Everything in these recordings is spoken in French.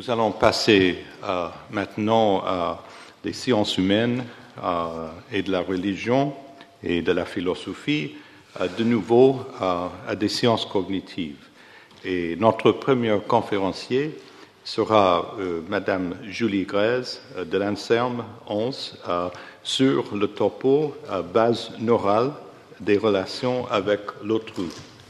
Nous allons passer maintenant à des sciences humaines et de la religion et de la philosophie, de nouveau à des sciences cognitives. Et notre premier conférencier sera Madame Julie Grèze de l'INSERM 11 sur le topo base neurale des relations avec l'autrui.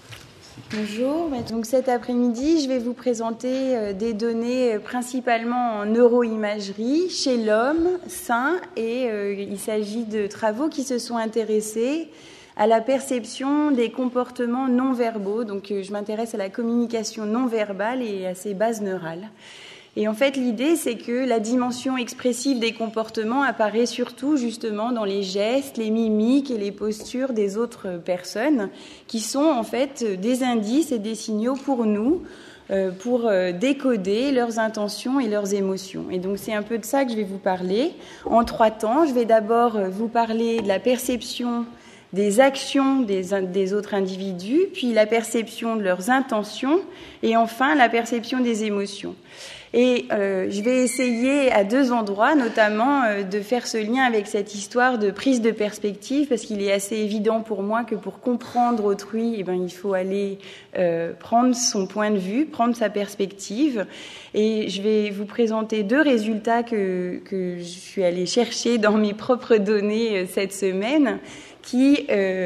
Bonjour, donc cet après-midi, je vais vous présenter des données principalement en neuroimagerie chez l'homme sain et il s'agit de travaux qui se sont intéressés à la perception des comportements non-verbaux. Donc je m'intéresse à la communication non-verbale et à ses bases neurales. Et en fait, l'idée, c'est que la dimension expressive des comportements apparaît surtout justement dans les gestes, les mimiques et les postures des autres personnes, qui sont en fait des indices et des signaux pour nous, pour décoder leurs intentions et leurs émotions. Et donc, c'est un peu de ça que je vais vous parler en 3 temps. Je vais d'abord vous parler de la perception des actions des autres individus, puis la perception de leurs intentions, et enfin la perception des émotions. Et je vais essayer à 2 endroits, notamment, de faire ce lien avec cette histoire de prise de perspective, parce qu'il est assez évident pour moi que pour comprendre autrui, il faut aller prendre son point de vue, prendre sa perspective. Et je vais vous présenter 2 résultats que je suis allée chercher dans mes propres données cette semaine, qui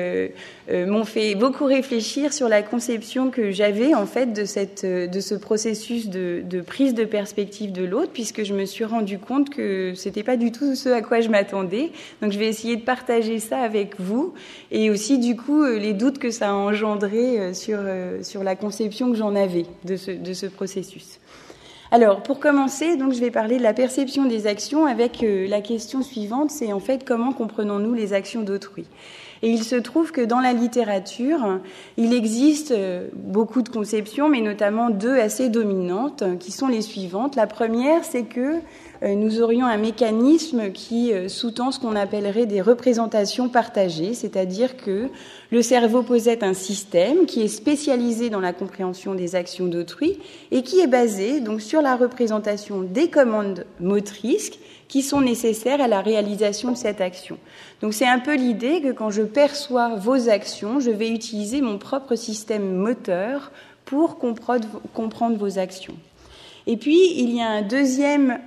m'ont fait beaucoup réfléchir sur la conception que j'avais en fait de ce processus de prise de perspective de l'autre, puisque je me suis rendu compte que c'était pas du tout ce à quoi je m'attendais. Donc je vais essayer de partager ça avec vous et aussi du coup les doutes que ça a engendré sur la conception que j'en avais de ce processus. Alors, pour commencer, donc, je vais parler de la perception des actions avec la question suivante, c'est en fait comment comprenons-nous les actions d'autrui ? Et il se trouve que dans la littérature, il existe beaucoup de conceptions, mais notamment 2 assez dominantes, qui sont les suivantes. La première, c'est que nous aurions un mécanisme qui sous-tend ce qu'on appellerait des représentations partagées, c'est-à-dire que le cerveau possède un système qui est spécialisé dans la compréhension des actions d'autrui et qui est basé donc sur la représentation des commandes motrices qui sont nécessaires à la réalisation de cette action. Donc c'est un peu l'idée que quand je perçois vos actions, je vais utiliser mon propre système moteur pour comprendre vos actions. Et puis, il y a un deuxième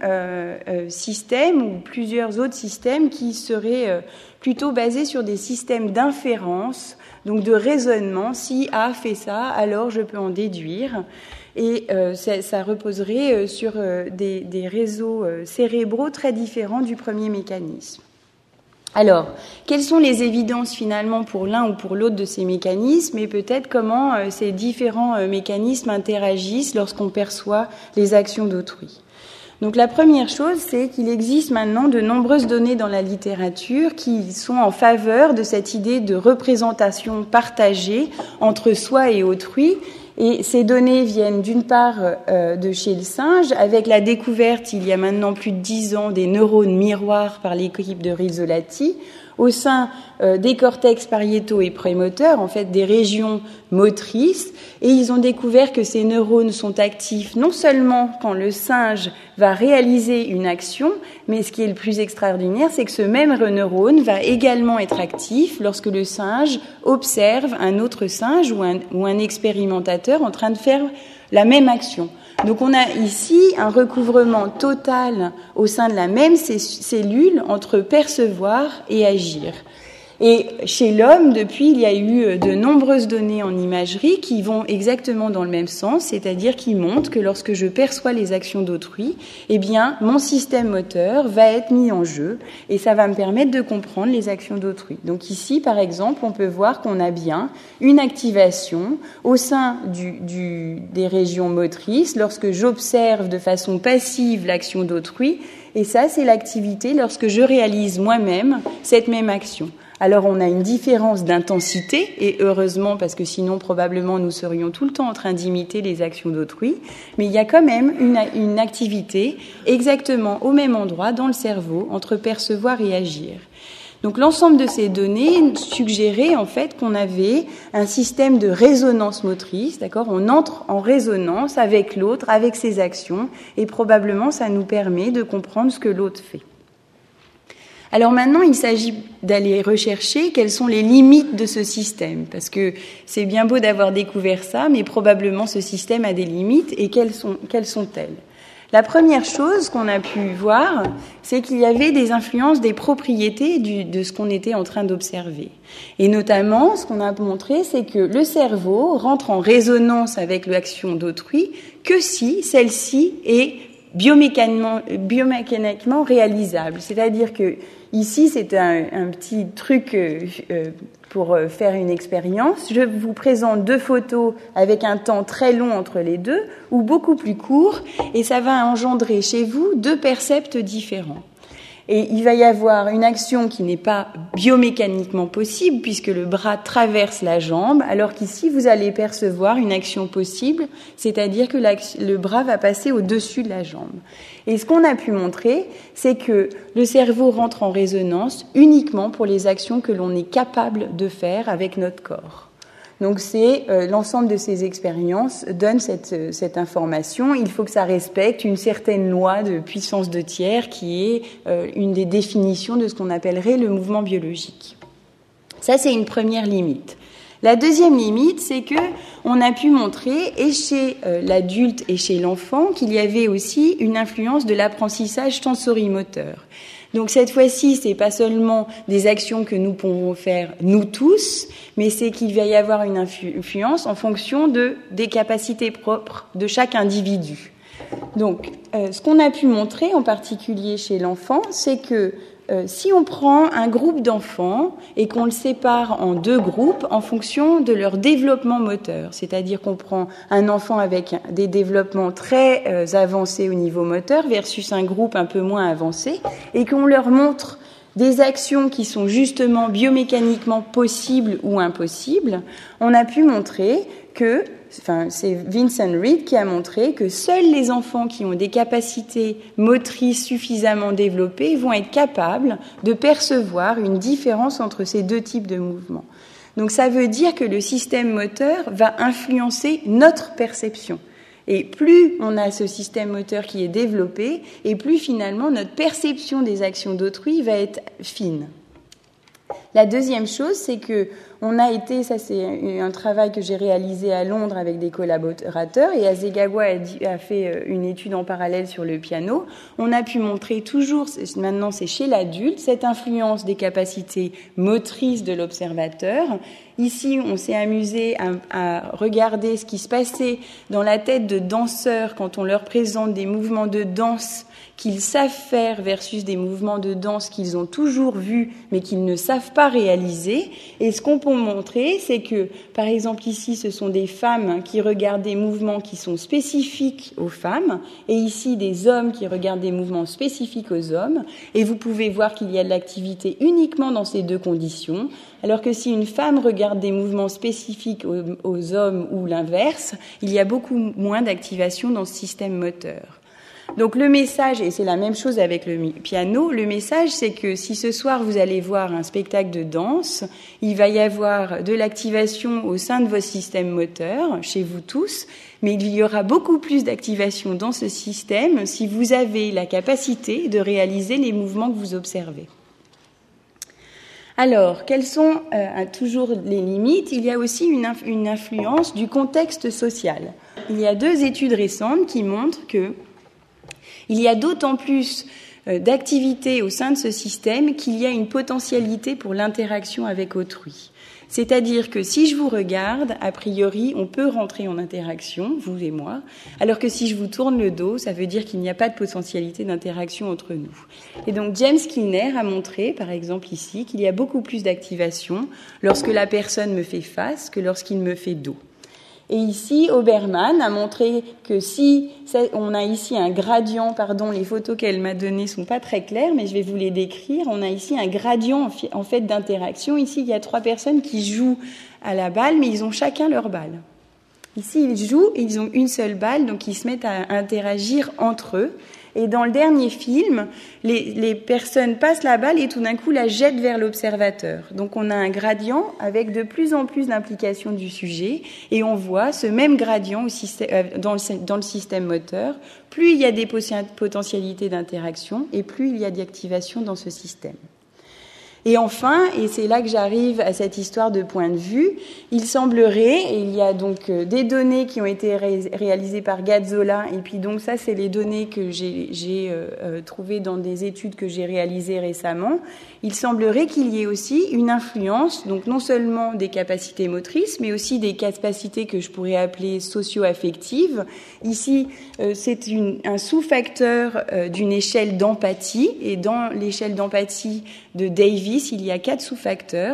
système ou plusieurs autres systèmes qui seraient plutôt basés sur des systèmes d'inférence, donc de raisonnement. Si A fait ça, alors je peux en déduire. Et ça reposerait sur des réseaux cérébraux très différents du premier mécanisme. Alors, quelles sont les évidences finalement pour l'un ou pour l'autre de ces mécanismes et peut-être comment ces différents mécanismes interagissent lorsqu'on perçoit les actions d'autrui ? Donc la première chose, c'est qu'il existe maintenant de nombreuses données dans la littérature qui sont en faveur de cette idée de représentation partagée entre soi et autrui. Et ces données viennent d'une part de chez le singe, avec la découverte, il y a maintenant plus de 10 ans, des neurones miroirs par l'équipe de Rizzolatti, au sein des cortex pariétaux et prémoteurs, en fait des régions motrices, et ils ont découvert que ces neurones sont actifs non seulement quand le singe va réaliser une action, mais ce qui est le plus extraordinaire, c'est que ce même neurone va également être actif lorsque le singe observe un autre singe ou un expérimentateur en train de faire la même action. Donc on a ici un recouvrement total au sein de la même cellule entre percevoir et agir. Et chez l'homme, depuis, il y a eu de nombreuses données en imagerie qui vont exactement dans le même sens, c'est-à-dire qui montrent que lorsque je perçois les actions d'autrui, eh bien, mon système moteur va être mis en jeu et ça va me permettre de comprendre les actions d'autrui. Donc ici, par exemple, on peut voir qu'on a bien une activation au sein des régions motrices lorsque j'observe de façon passive l'action d'autrui, et ça, c'est l'activité lorsque je réalise moi-même cette même action. Alors on a une différence d'intensité, et heureusement parce que sinon probablement nous serions tout le temps en train d'imiter les actions d'autrui, mais il y a quand même une activité exactement au même endroit dans le cerveau entre percevoir et agir. Donc l'ensemble de ces données suggérait en fait qu'on avait un système de résonance motrice, d'accord ? On entre en résonance avec l'autre, avec ses actions, et probablement ça nous permet de comprendre ce que l'autre fait. Alors maintenant, il s'agit d'aller rechercher quelles sont les limites de ce système, parce que c'est bien beau d'avoir découvert ça, mais probablement ce système a des limites, et quelles sont-elles ? La première chose qu'on a pu voir, c'est qu'il y avait des influences des propriétés de ce qu'on était en train d'observer. Et notamment, ce qu'on a montré, c'est que le cerveau rentre en résonance avec l'action d'autrui que si celle-ci est biomécaniquement réalisable. C'est-à-dire que ici, c'est un petit truc pour faire une expérience. Je vous présente 2 photos avec un temps très long entre les deux ou beaucoup plus court, et ça va engendrer chez vous 2 percepts différents. Et il va y avoir une action qui n'est pas biomécaniquement possible puisque le bras traverse la jambe, alors qu'ici, vous allez percevoir une action possible, c'est-à-dire que le bras va passer au-dessus de la jambe. Et ce qu'on a pu montrer, c'est que le cerveau rentre en résonance uniquement pour les actions que l'on est capable de faire avec notre corps. Donc c'est l'ensemble de ces expériences donne cette information. Il faut que ça respecte une certaine loi de puissance de tiers qui est une des définitions de ce qu'on appellerait le mouvement biologique. Ça, c'est une première limite. La deuxième limite, c'est que on a pu montrer, et chez l'adulte et chez l'enfant, qu'il y avait aussi une influence de l'apprentissage sensorimoteur. Donc cette fois-ci, c'est pas seulement des actions que nous pouvons faire nous tous, mais c'est qu'il va y avoir une influence en fonction des capacités propres de chaque individu. Donc ce qu'on a pu montrer en particulier chez l'enfant, c'est que si on prend un groupe d'enfants et qu'on le sépare en 2 groupes en fonction de leur développement moteur, c'est-à-dire qu'on prend un enfant avec des développements très avancés au niveau moteur versus un groupe un peu moins avancé, et qu'on leur montre des actions qui sont justement biomécaniquement possibles ou impossibles, on a pu montrer que c'est Vincent Reed qui a montré que seuls les enfants qui ont des capacités motrices suffisamment développées vont être capables de percevoir une différence entre ces 2 types de mouvements. Donc ça veut dire que le système moteur va influencer notre perception. Et plus on a ce système moteur qui est développé, et plus finalement notre perception des actions d'autrui va être fine. La deuxième chose, c'est que ça c'est un travail que j'ai réalisé à Londres avec des collaborateurs, et Hasegawa a fait une étude en parallèle sur le piano. On a pu montrer toujours, maintenant c'est chez l'adulte, cette influence des capacités motrices de l'observateur. Ici, on s'est amusé à regarder ce qui se passait dans la tête de danseurs quand on leur présente des mouvements de danse qu'ils savent faire versus des mouvements de danse qu'ils ont toujours vus mais qu'ils ne savent pas réaliser. Et ce qu'on peut montrer, c'est que, par exemple, ici, ce sont des femmes qui regardent des mouvements qui sont spécifiques aux femmes, et ici, des hommes qui regardent des mouvements spécifiques aux hommes. Et vous pouvez voir qu'il y a de l'activité uniquement dans ces 2 conditions, alors que si une femme regarde des mouvements spécifiques aux hommes ou l'inverse, il y a beaucoup moins d'activation dans ce système moteur. Donc le message, et c'est la même chose avec le piano, le message c'est que si ce soir vous allez voir un spectacle de danse, il va y avoir de l'activation au sein de vos systèmes moteurs, chez vous tous, mais il y aura beaucoup plus d'activation dans ce système si vous avez la capacité de réaliser les mouvements que vous observez. Alors, quelles sont toujours les limites ? Il y a aussi une influence du contexte social. Il y a 2 études récentes qui montrent que il y a d'autant plus d'activité au sein de ce système qu'il y a une potentialité pour l'interaction avec autrui. C'est-à-dire que si je vous regarde, a priori, on peut rentrer en interaction, vous et moi, alors que si je vous tourne le dos, ça veut dire qu'il n'y a pas de potentialité d'interaction entre nous. Et donc James Skinner a montré, par exemple ici, qu'il y a beaucoup plus d'activation lorsque la personne me fait face que lorsqu'il me fait dos. Et ici, Obermann a montré que on a ici un gradient, les photos qu'elle m'a données sont pas très claires, mais je vais vous les décrire. On a ici un gradient en fait d'interaction. Ici, il y a 3 personnes qui jouent à la balle, mais ils ont chacun leur balle. Ici, ils jouent, et ils ont une seule balle, donc ils se mettent à interagir entre eux. Et dans le dernier film, les personnes passent la balle et tout d'un coup la jettent vers l'observateur. Donc on a un gradient avec de plus en plus d'implication du sujet, et on voit ce même gradient dans le système moteur. Plus il y a des potentialités d'interaction, et plus il y a d'activation dans ce système. Et enfin, et c'est là que j'arrive à cette histoire de point de vue, il semblerait, et il y a donc des données qui ont été réalisées par Gazzola, et puis donc ça c'est les données que j'ai trouvées dans des études que j'ai réalisées récemment, il semblerait qu'il y ait aussi une influence, donc non seulement des capacités motrices, mais aussi des capacités que je pourrais appeler socio-affectives. Ici, c'est un sous-facteur d'une échelle d'empathie, et dans l'échelle d'empathie de Davis, il y a 4 sous-facteurs,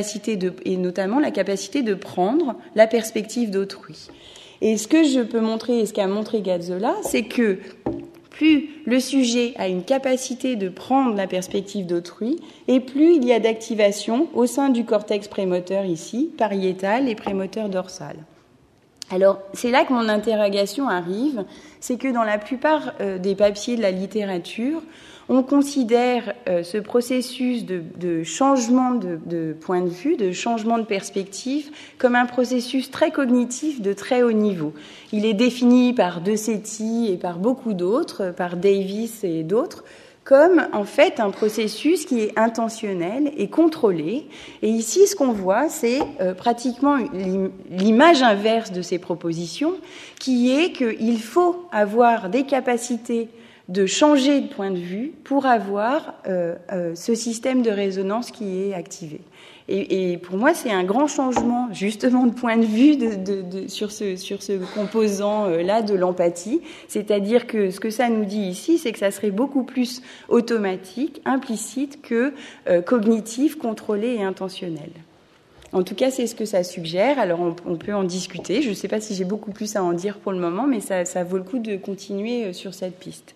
et notamment la capacité de prendre la perspective d'autrui. Et ce que je peux montrer, et ce qu'a montré Gazzola, c'est que plus le sujet a une capacité de prendre la perspective d'autrui, et plus il y a d'activation au sein du cortex prémoteur ici, pariétal et prémoteur dorsal. Alors, c'est là que mon interrogation arrive, c'est que dans la plupart des papiers de la littérature, on considère ce processus de changement de point de vue, de changement de perspective, comme un processus très cognitif de très haut niveau. Il est défini par De Setti et par beaucoup d'autres, par Davis et d'autres, comme en fait un processus qui est intentionnel et contrôlé. Et ici, ce qu'on voit, c'est pratiquement l'image inverse de ces propositions, qui est qu'il faut avoir des capacités de changer de point de vue pour avoir ce système de résonance qui est activé. Et pour moi, c'est un grand changement, justement, de point de vue sur ce composant-là de l'empathie. C'est-à-dire que ce que ça nous dit ici, c'est que ça serait beaucoup plus automatique, implicite que cognitif, contrôlé et intentionnel. En tout cas, c'est ce que ça suggère. Alors, on peut en discuter. Je ne sais pas si j'ai beaucoup plus à en dire pour le moment, mais ça vaut le coup de continuer sur cette piste.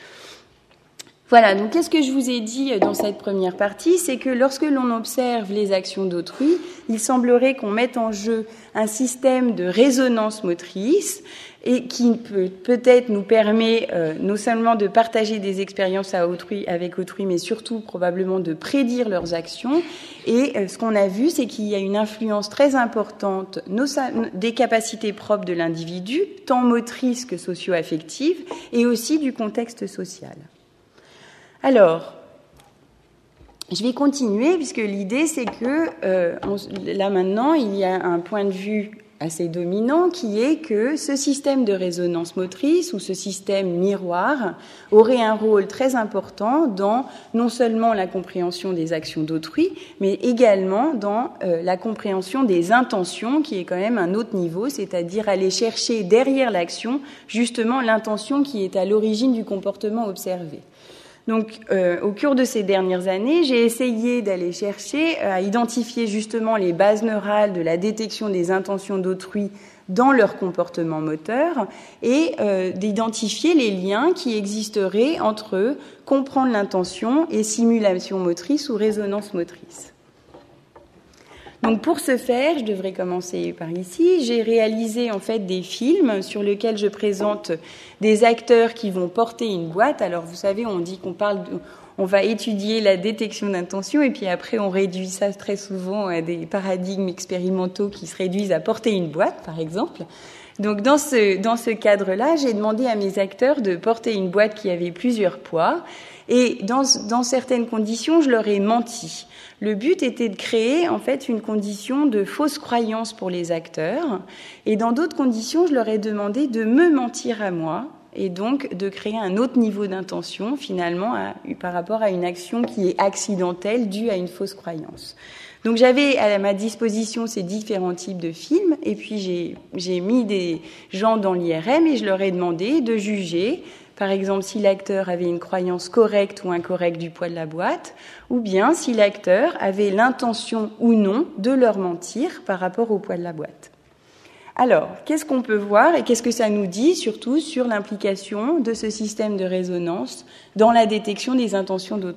Voilà, donc qu'est-ce que je vous ai dit dans cette première partie? C'est que lorsque l'on observe les actions d'autrui, il semblerait qu'on mette en jeu un système de résonance motrice et qui peut-être nous permet non seulement de partager des expériences avec autrui, mais surtout probablement de prédire leurs actions. Et ce qu'on a vu, c'est qu'il y a une influence très importante des capacités propres de l'individu, tant motrices que socio-affectives, et aussi du contexte social. Alors, je vais continuer, puisque l'idée, c'est que là maintenant, il y a un point de vue assez dominant qui est que ce système de résonance motrice ou ce système miroir aurait un rôle très important dans non seulement la compréhension des actions d'autrui, mais également dans la compréhension des intentions, qui est quand même un autre niveau, c'est-à-dire aller chercher derrière l'action justement l'intention qui est à l'origine du comportement observé. Donc, au cours de ces dernières années, j'ai essayé d'aller chercher à identifier justement les bases neurales de la détection des intentions d'autrui dans leur comportement moteur et d'identifier les liens qui existeraient entre comprendre l'intention et simulation motrice ou résonance motrice. Donc pour ce faire, je devrais commencer par ici. J'ai réalisé en fait des films sur lesquels je présente des acteurs qui vont porter une boîte. Alors vous savez, on dit on va étudier la détection d'intention et puis après on réduit ça très souvent à des paradigmes expérimentaux qui se réduisent à porter une boîte, par exemple. Donc dans ce cadre-là, j'ai demandé à mes acteurs de porter une boîte qui avait plusieurs poids et dans certaines conditions, je leur ai menti. Le but était de créer en fait une condition de fausse croyance pour les acteurs et dans d'autres conditions, je leur ai demandé de me mentir à moi et donc de créer un autre niveau d'intention finalement par rapport à une action qui est accidentelle due à une fausse croyance. Donc j'avais à ma disposition ces différents types de films et puis j'ai mis des gens dans l'IRM et je leur ai demandé de juger, par exemple si l'acteur avait une croyance correcte ou incorrecte du poids de la boîte, ou bien si l'acteur avait l'intention ou non de leur mentir par rapport au poids de la boîte. Alors, qu'est-ce qu'on peut voir et qu'est-ce que ça nous dit surtout sur l'implication de ce système de résonance dans la détection des intentions d'autrui ?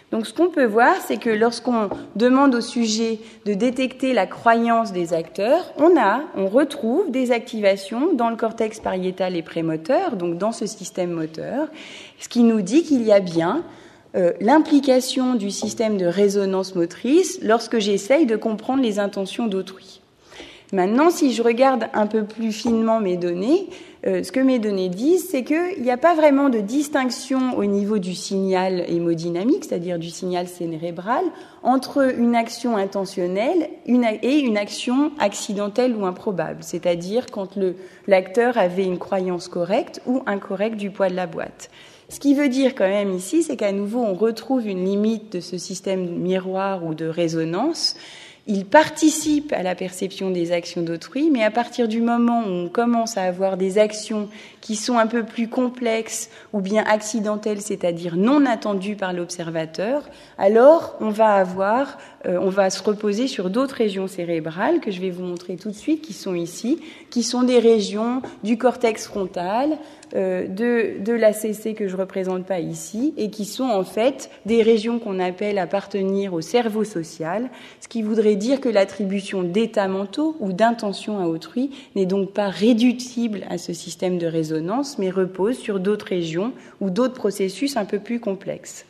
Donc ce qu'on peut voir, c'est que lorsqu'on demande au sujet de détecter la croyance des acteurs, on retrouve des activations dans le cortex pariétal et prémoteur, donc dans ce système moteur, ce qui nous dit qu'il y a bien l'implication du système de résonance motrice lorsque j'essaye de comprendre les intentions d'autrui. Maintenant, si je regarde un peu plus finement mes données, ce que mes données disent, c'est qu'il n'y a pas vraiment de distinction au niveau du signal hémodynamique, c'est-à-dire du signal cérébral, entre une action intentionnelle et une action accidentelle ou improbable, c'est-à-dire quand l'acteur avait une croyance correcte ou incorrecte du poids de la boîte. Ce qui veut dire quand même ici, c'est qu'à nouveau, on retrouve une limite de ce système miroir ou de résonance. Il participe à la perception des actions d'autrui, mais à partir du moment où on commence à avoir des actions qui sont un peu plus complexes ou bien accidentelles, c'est-à-dire non attendues par l'observateur, alors on va se reposer sur d'autres régions cérébrales que je vais vous montrer tout de suite, qui sont ici, qui sont des régions du cortex frontal, de l'ACC que je ne représente pas ici, et qui sont en fait des régions qu'on appelle appartenir au cerveau social, ce qui voudrait dire que l'attribution d'états mentaux ou d'intention à autrui n'est donc pas réductible à ce système de résonance, mais repose sur d'autres régions ou d'autres processus un peu plus complexes.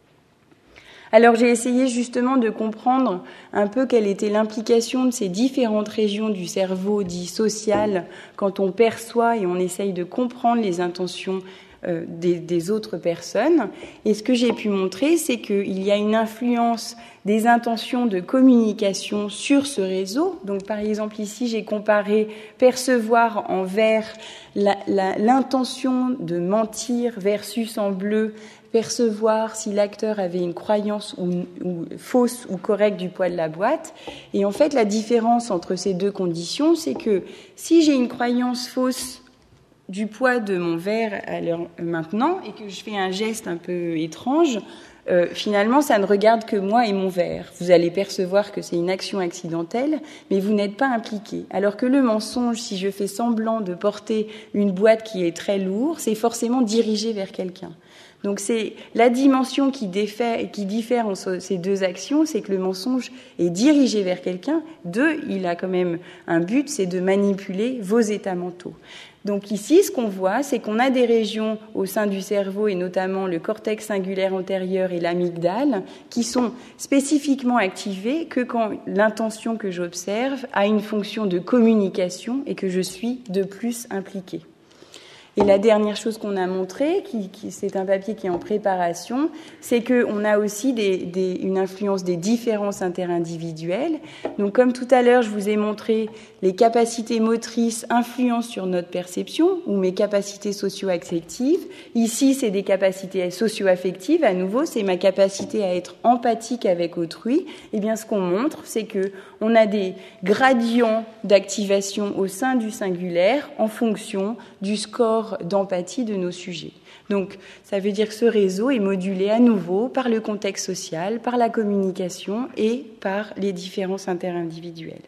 Alors j'ai essayé justement de comprendre un peu quelle était l'implication de ces différentes régions du cerveau dit social quand on perçoit et on essaye de comprendre les intentions des autres personnes. Et ce que j'ai pu montrer, c'est qu'il y a une influence des intentions de communication sur ce réseau. Donc par exemple ici, j'ai comparé percevoir en vert l'intention de mentir versus en bleu percevoir si l'acteur avait une croyance ou fausse ou correcte du poids de la boîte. Et en fait, la différence entre ces deux conditions, c'est que si j'ai une croyance fausse du poids de mon verre maintenant et que je fais un geste un peu étrange, finalement, ça ne regarde que moi et mon verre. Vous allez percevoir que c'est une action accidentelle, mais vous n'êtes pas impliqué. Alors que le mensonge, si je fais semblant de porter une boîte qui est très lourde, c'est forcément dirigé vers quelqu'un. Donc c'est la dimension qui diffère entre ces deux actions, c'est que le mensonge est dirigé vers quelqu'un. Il a quand même un but, c'est de manipuler vos états mentaux. Donc ici, ce qu'on voit, c'est qu'on a des régions au sein du cerveau, et notamment le cortex cingulaire antérieur et l'amygdale, qui sont spécifiquement activées que quand l'intention que j'observe a une fonction de communication et que je suis de plus impliquée. Et la dernière chose qu'on a montrée, c'est un papier qui est en préparation, c'est qu'on a aussi une influence des différences interindividuelles. Donc, comme tout à l'heure, je vous ai montré les capacités motrices influencent sur notre perception, ou mes capacités socio-affectives. Ici, c'est des capacités socio-affectives. À nouveau, c'est ma capacité à être empathique avec autrui. Eh bien, ce qu'on montre, c'est qu'on a des gradients d'activation au sein du singulaire en fonction du score d'empathie de nos sujets. Donc, ça veut dire que ce réseau est modulé à nouveau par le contexte social, par la communication et par les différences interindividuelles.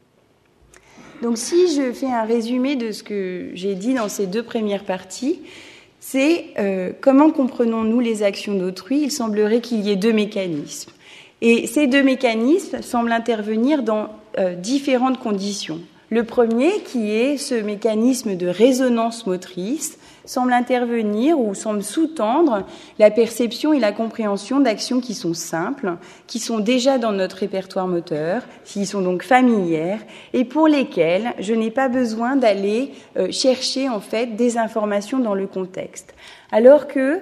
Donc, si je fais un résumé de ce que j'ai dit dans ces deux premières parties, c'est comment comprenons-nous les actions d'autrui ? Il semblerait qu'il y ait deux mécanismes. Et ces deux mécanismes semblent intervenir dans différentes conditions. Le premier, qui est ce mécanisme de résonance motrice, semble intervenir ou semble sous-tendre la perception et la compréhension d'actions qui sont simples, qui sont déjà dans notre répertoire moteur, qui sont donc familières et pour lesquelles je n'ai pas besoin d'aller chercher en fait des informations dans le contexte. Alors que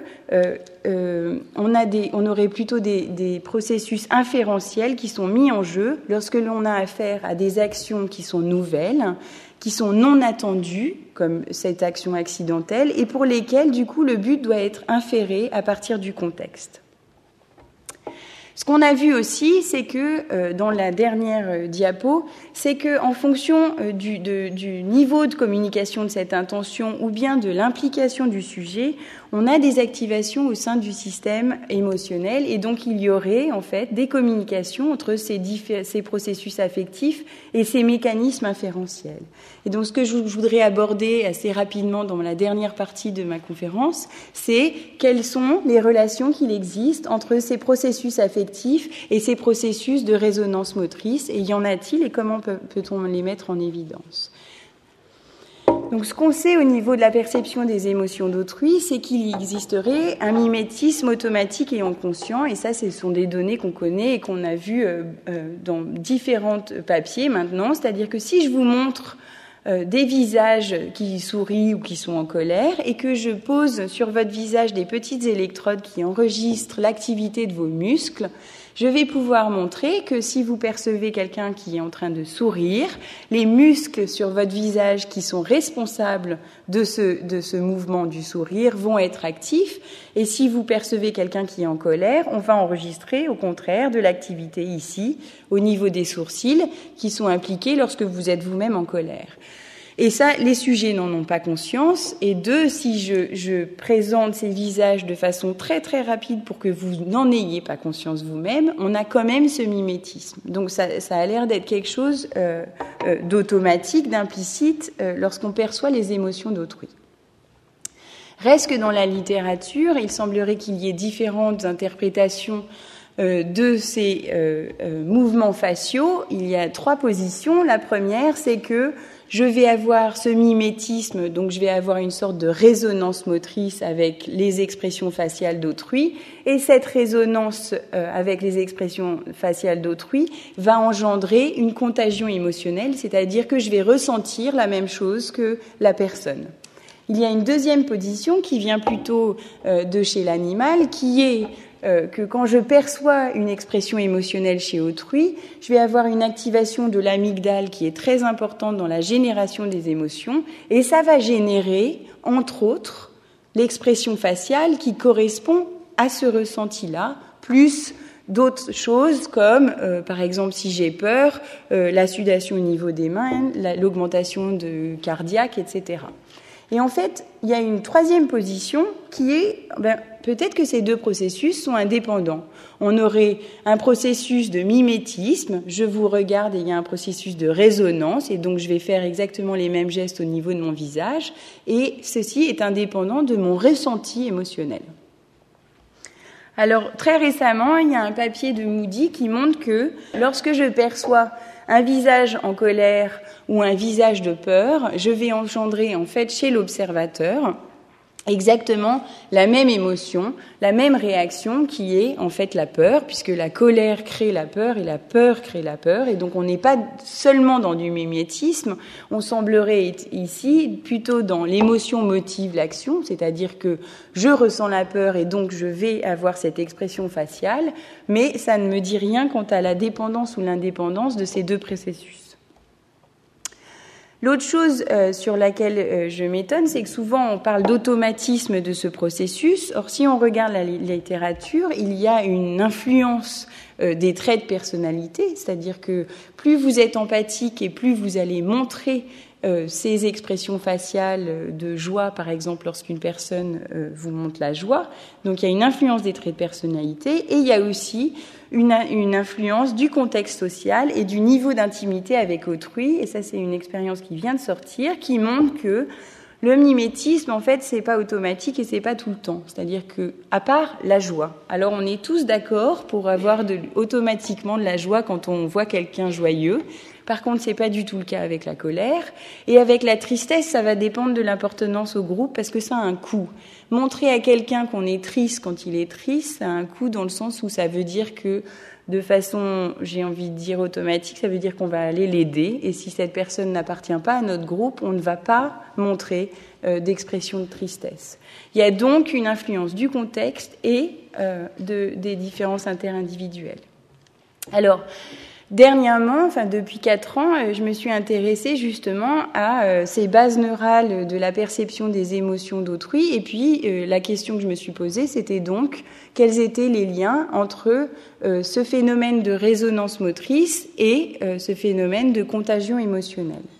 on aurait plutôt des processus inférentiels qui sont mis en jeu lorsque l'on a affaire à des actions qui sont nouvelles, qui sont non attendues, comme cette action accidentelle, et pour lesquelles, du coup, le but doit être inféré à partir du contexte. Ce qu'on a vu aussi, c'est que, dans la dernière diapo, c'est qu'en fonction du niveau de communication de cette intention ou bien de l'implication du sujet, on a des activations au sein du système émotionnel et donc il y aurait en fait des communications entre ces processus affectifs et ces mécanismes inférentiels. Et donc ce que je voudrais aborder assez rapidement dans la dernière partie de ma conférence, c'est quelles sont les relations qu'il existe entre ces processus affectifs et ces processus de résonance motrice, et y en a-t-il et comment peut-on les mettre en évidence ? Donc, ce qu'on sait au niveau de la perception des émotions d'autrui, c'est qu'il existerait un mimétisme automatique et inconscient, et ça, ce sont des données qu'on connaît et qu'on a vues dans différents papiers maintenant, c'est-à-dire que si je vous montre des visages qui sourient ou qui sont en colère et que je pose sur votre visage des petites électrodes qui enregistrent l'activité de vos muscles, je vais pouvoir montrer que si vous percevez quelqu'un qui est en train de sourire, les muscles sur votre visage qui sont responsables de ce mouvement du sourire vont être actifs. Et si vous percevez quelqu'un qui est en colère, on va enregistrer au contraire de l'activité ici, au niveau des sourcils, qui sont impliqués lorsque vous êtes vous-même en colère. Et ça, les sujets n'en ont pas conscience. Et deux, si je présente ces visages de façon très très rapide pour que vous n'en ayez pas conscience vous-même, on a quand même ce mimétisme. Donc ça a l'air d'être quelque chose d'automatique, d'implicite, lorsqu'on perçoit les émotions d'autrui. Reste que dans la littérature, il semblerait qu'il y ait différentes interprétations de ces mouvements faciaux. Il y a 3 positions. La première, c'est que je vais avoir ce mimétisme, donc je vais avoir une sorte de résonance motrice avec les expressions faciales d'autrui, et cette résonance avec les expressions faciales d'autrui va engendrer une contagion émotionnelle, c'est-à-dire que je vais ressentir la même chose que la personne. Il y a une deuxième position qui vient plutôt de chez l'animal, qui est que quand je perçois une expression émotionnelle chez autrui, je vais avoir une activation de l'amygdale qui est très importante dans la génération des émotions, et ça va générer, entre autres, l'expression faciale qui correspond à ce ressenti-là, plus d'autres choses comme, par exemple, si j'ai peur, la sudation au niveau des mains, l'augmentation de cardiaque, etc. Et en fait, il y a une troisième position qui est, peut-être que ces 2 processus sont indépendants. On aurait un processus de mimétisme, je vous regarde et il y a un processus de résonance, et donc je vais faire exactement les mêmes gestes au niveau de mon visage, et ceci est indépendant de mon ressenti émotionnel. Alors, très récemment, il y a un papier de Moody qui montre que lorsque je perçois un visage en colère ou un visage de peur, je vais engendrer en fait chez l'observateur exactement la même émotion, la même réaction qui est en fait la peur, puisque la colère crée la peur et la peur crée la peur, et donc on n'est pas seulement dans du mimétisme, on semblerait être ici plutôt dans l'émotion motive l'action, c'est-à-dire que je ressens la peur et donc je vais avoir cette expression faciale, mais ça ne me dit rien quant à la dépendance ou l'indépendance de ces 2 processus. L'autre chose sur laquelle je m'étonne, c'est que souvent on parle d'automatisme de ce processus. Or, si on regarde la littérature, il y a une influence des traits de personnalité, c'est-à-dire que plus vous êtes empathique et plus vous allez montrer ces expressions faciales de joie, par exemple, lorsqu'une personne vous montre la joie. Donc, il y a une influence des traits de personnalité, et il y a aussi une influence du contexte social et du niveau d'intimité avec autrui. Et ça, c'est une expérience qui vient de sortir, qui montre que le mimétisme, en fait, c'est pas automatique et c'est pas tout le temps. C'est-à-dire que, à part la joie. Alors, on est tous d'accord pour avoir automatiquement de la joie quand on voit quelqu'un joyeux. Par contre, c'est pas du tout le cas avec la colère. Et avec la tristesse, ça va dépendre de l'appartenance au groupe parce que ça a un coût. Montrer à quelqu'un qu'on est triste quand il est triste, ça a un coût dans le sens où ça veut dire que, de façon, j'ai envie de dire automatique, ça veut dire qu'on va aller l'aider. Et si cette personne n'appartient pas à notre groupe, on ne va pas montrer d'expression de tristesse. Il y a donc une influence du contexte et des différences interindividuelles. Alors, dernièrement, depuis 4 ans, je me suis intéressée justement à ces bases neurales de la perception des émotions d'autrui. Et puis, la question que je me suis posée, c'était donc quels étaient les liens entre ce phénomène de résonance motrice et ce phénomène de contagion émotionnelle.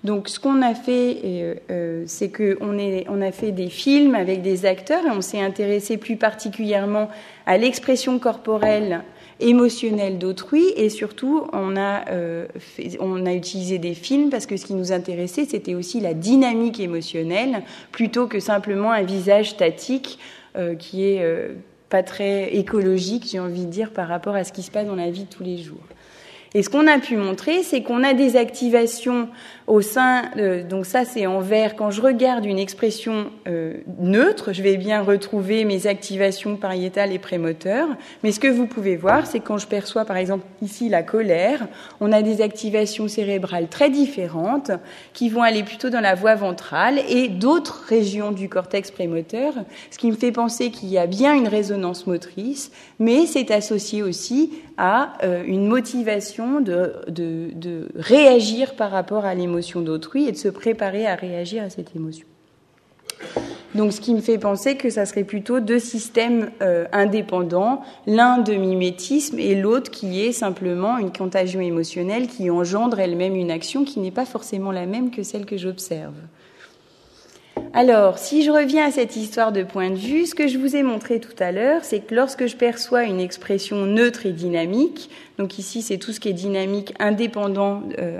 Donc, ce qu'on a fait, c'est qu'on a fait des films avec des acteurs et on s'est intéressé plus particulièrement à l'expression corporelle émotionnelle d'autrui, et surtout on a utilisé des films parce que ce qui nous intéressait, c'était aussi la dynamique émotionnelle plutôt que simplement un visage statique qui est pas très écologique, j'ai envie de dire, par rapport à ce qui se passe dans la vie de tous les jours. Et ce qu'on a pu montrer, c'est qu'on a des activations au sein, donc ça c'est en vert, quand je regarde une expression neutre, je vais bien retrouver mes activations pariétales et prémoteurs, mais ce que vous pouvez voir, c'est quand je perçois par exemple ici la colère, on a des activations cérébrales très différentes qui vont aller plutôt dans la voie ventrale et d'autres régions du cortex prémoteur, ce qui me fait penser qu'il y a bien une résonance motrice, mais c'est associé aussi à une motivation de réagir par rapport à l'émotion d'autrui et de se préparer à réagir à cette émotion. Donc, ce qui me fait penser que ça serait plutôt deux systèmes indépendants, l'un de mimétisme et l'autre qui est simplement une contagion émotionnelle qui engendre elle-même une action qui n'est pas forcément la même que celle que j'observe. Alors, si je reviens à cette histoire de point de vue, ce que je vous ai montré tout à l'heure, c'est que lorsque je perçois une expression neutre et dynamique, donc ici c'est tout ce qui est dynamique indépendamment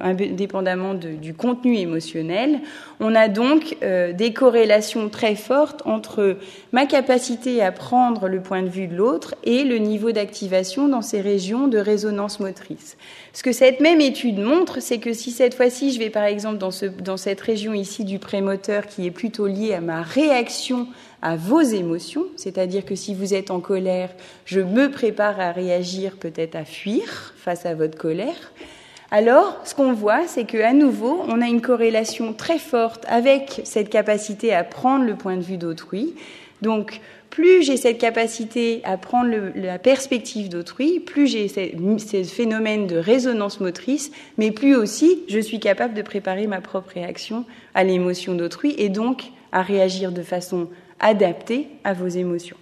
du contenu émotionnel, on a donc des corrélations très fortes entre ma capacité à prendre le point de vue de l'autre et le niveau d'activation dans ces régions de résonance motrice. Ce que cette même étude montre, c'est que si cette fois-ci je vais par exemple dans cette région ici du prémoteur qui est plutôt liée à ma réaction à vos émotions, c'est-à-dire que si vous êtes en colère, je me prépare à réagir, peut-être à fuir face à votre colère. Alors, ce qu'on voit, c'est qu'à nouveau, on a une corrélation très forte avec cette capacité à prendre le point de vue d'autrui. Donc, plus j'ai cette capacité à prendre la perspective d'autrui, plus j'ai ces phénomènes de résonance motrice, mais plus aussi je suis capable de préparer ma propre réaction à l'émotion d'autrui et donc à réagir de façon adaptée à vos émotions.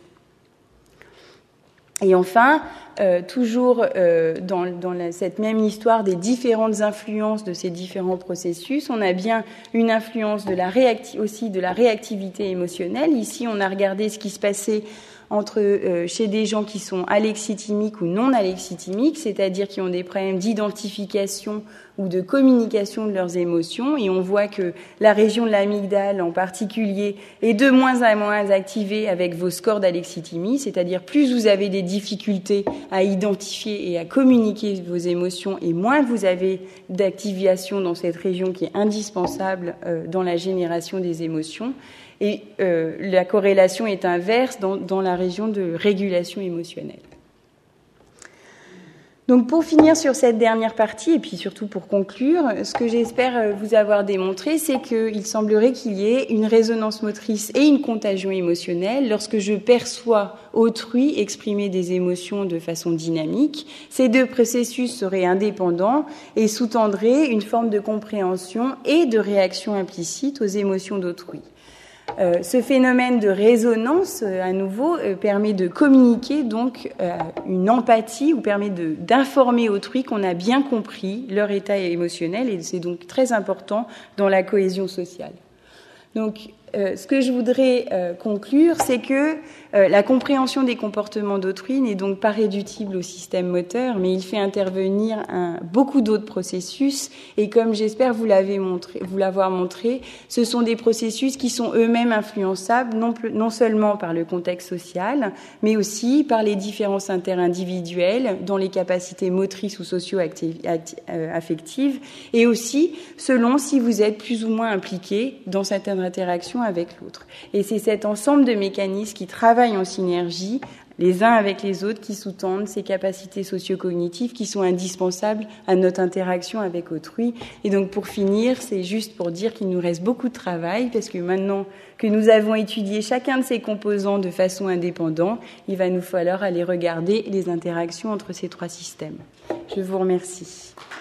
Et enfin, toujours cette même histoire des différentes influences de ces différents processus, on a bien une influence aussi de la réactivité émotionnelle. Ici, on a regardé ce qui se passait chez des gens qui sont alexithymiques ou non alexithymiques, c'est-à-dire qui ont des problèmes d'identification ou de communication de leurs émotions, et on voit que la région de l'amygdale en particulier est de moins en moins activée avec vos scores d'alexithymie, c'est-à-dire plus vous avez des difficultés à identifier et à communiquer vos émotions et moins vous avez d'activation dans cette région qui est indispensable dans la génération des émotions. Et la corrélation est inverse dans la région de régulation émotionnelle. Donc pour finir sur cette dernière partie, et puis surtout pour conclure, ce que j'espère vous avoir démontré, c'est qu'il semblerait qu'il y ait une résonance motrice et une contagion émotionnelle lorsque je perçois autrui exprimer des émotions de façon dynamique. Ces deux processus seraient indépendants et sous-tendraient une forme de compréhension et de réaction implicite aux émotions d'autrui. Ce phénomène de résonance, à nouveau, permet de communiquer donc une empathie ou permet d'informer autrui qu'on a bien compris leur état émotionnel, et c'est donc très important dans la cohésion sociale. Donc, ce que je voudrais conclure, c'est que la compréhension des comportements d'autrui n'est donc pas réductible au système moteur, mais il fait intervenir beaucoup d'autres processus. Et comme j'espère vous l'avoir montré, ce sont des processus qui sont eux-mêmes influençables, non seulement par le contexte social, mais aussi par les différences interindividuelles dans les capacités motrices ou socio-affectives, et aussi selon si vous êtes plus ou moins impliqué dans certaines interactions avec l'autre. Et c'est cet ensemble de mécanismes qui travaillent en synergie, les uns avec les autres, qui sous-tendent ces capacités socio-cognitives qui sont indispensables à notre interaction avec autrui. Et donc pour finir, c'est juste pour dire qu'il nous reste beaucoup de travail, parce que maintenant que nous avons étudié chacun de ces composants de façon indépendante, il va nous falloir aller regarder les interactions entre ces trois systèmes. Je vous remercie.